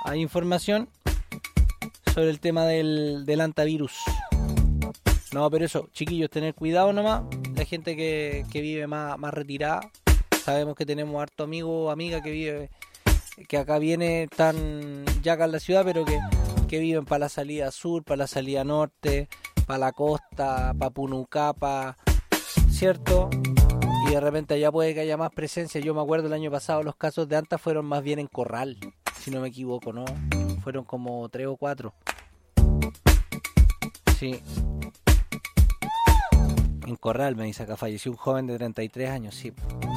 hay información sobre el tema del antivirus. No, pero eso, chiquillos, tener cuidado nomás. La gente que vive más retirada. Sabemos que tenemos harto amigo o amiga que acá están ya acá en la ciudad, pero que viven para la salida sur, para la salida norte, para la costa, para Punucapa, ¿cierto? Y de repente allá puede que haya más presencia. Yo me acuerdo el año pasado los casos de Anta fueron más bien en Corral, si no me equivoco, ¿no? Fueron como 3 o 4. Sí. En Corral, me dice acá, falleció un joven de 33 años, sí.